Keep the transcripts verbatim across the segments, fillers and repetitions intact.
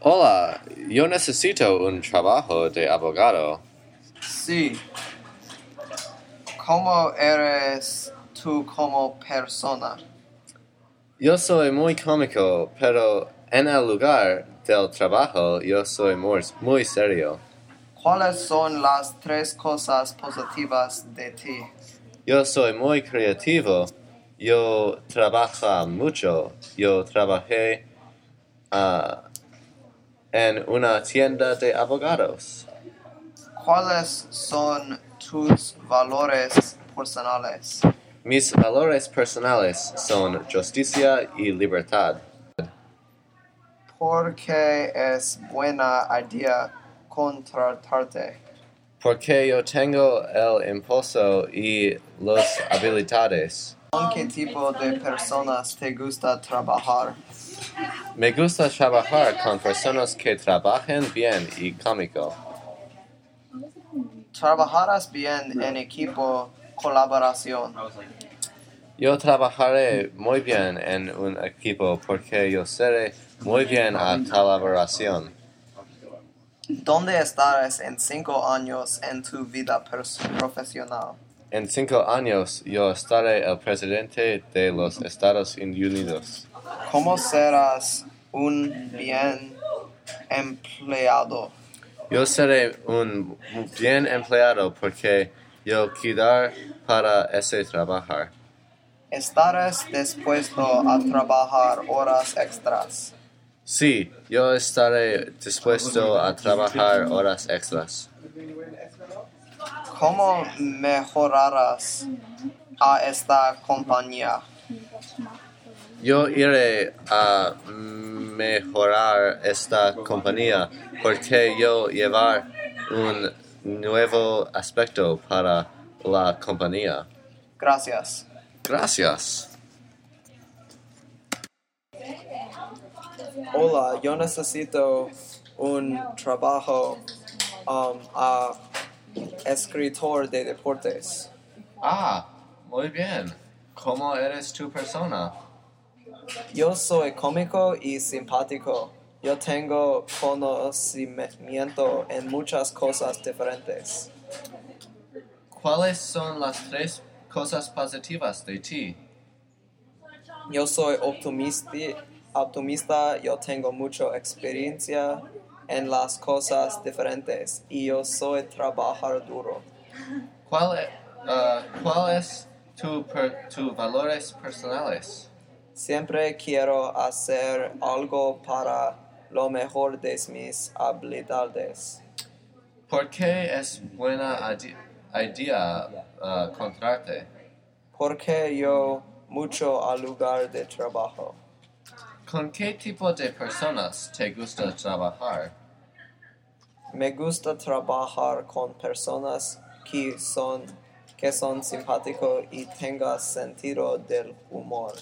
Hola, yo necesito un trabajo de abogado. Sí. ¿Cómo eres tú como persona? Yo soy muy cómico, pero en el lugar del trabajo yo soy muy, muy serio. ¿Cuáles son las tres cosas positivas de ti? Yo soy muy creativo. Yo trabajo mucho. Yo trabajé uh, en una tienda de abogados. ¿Cuáles son tus valores personales? Mis valores personales son justicia y libertad. ¿Por qué es buena idea contratarte? Porque yo tengo el impulso y las habilidades. ¿Con qué tipo de personas te gusta trabajar? Me gusta trabajar con personas que trabajen bien y cómico. ¿Trabajarás bien en equipo, colaboración? Yo trabajaré muy bien en un equipo porque yo seré muy bien a colaboración. ¿Dónde estarás en cinco años en tu vida pers- profesional? En cinco años yo estaré el presidente de los Estados Unidos. ¿Cómo serás un bien empleado? Yo seré un bien empleado porque yo cuidar para ese trabajar. ¿Estarás dispuesto a trabajar horas extras? Sí, yo estaré dispuesto a trabajar horas extras. ¿Cómo mejorarás a esta compañía? Yo iré a mejorar esta compañía porque yo llevar un nuevo aspecto para la compañía. Gracias. Gracias. Hola, yo necesito un trabajo um, a escritor de deportes. Ah, muy bien. ¿Cómo eres tu persona? Yo soy cómico y simpático. Yo tengo conocimiento en muchas cosas diferentes. ¿Cuáles son las tres cosas positivas de ti? Yo soy optimista, optimista, yo tengo mucha experiencia en las cosas diferentes y yo soy trabajador duro. ¿Cuál, uh, ¿cuál es tu, per, tu valores personales? Siempre quiero hacer algo para lo mejor de mis habilidades. ¿Por qué es buena idea uh, contratarte? Porque yo mucho al lugar de trabajo. ¿Con qué tipo de personas te gusta trabajar? Me gusta trabajar con personas que son, que son simpáticos y tengan sentido del humor.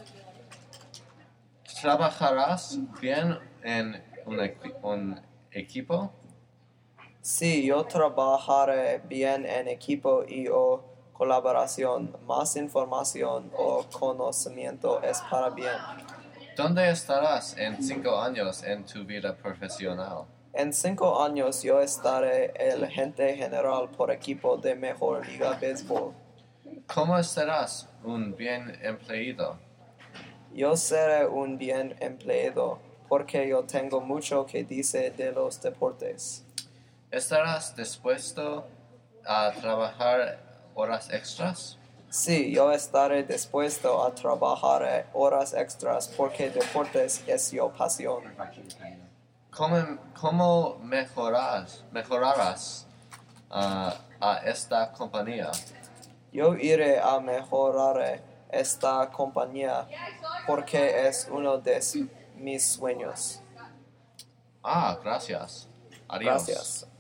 ¿Trabajarás bien en un, equi un equipo? Sí, yo trabajaré bien en equipo y o colaboración. Más información o conocimiento es para bien. ¿Dónde estarás en cinco años en tu vida profesional? En cinco años yo estaré el gerente general por equipo de Mejor Liga Béisbol. ¿Cómo serás un bien empleado? Yo seré un bien empleado porque yo tengo mucho que decir de los deportes. ¿Estarás dispuesto a trabajar horas extras? Sí, yo estaré dispuesto a trabajar horas extras porque deportes es mi pasión. ¿Cómo, cómo mejorarás, mejorarás uh, a esta compañía? Yo iré a mejorar esta compañía porque es uno de mis sueños. Ah, gracias. Adiós. Gracias.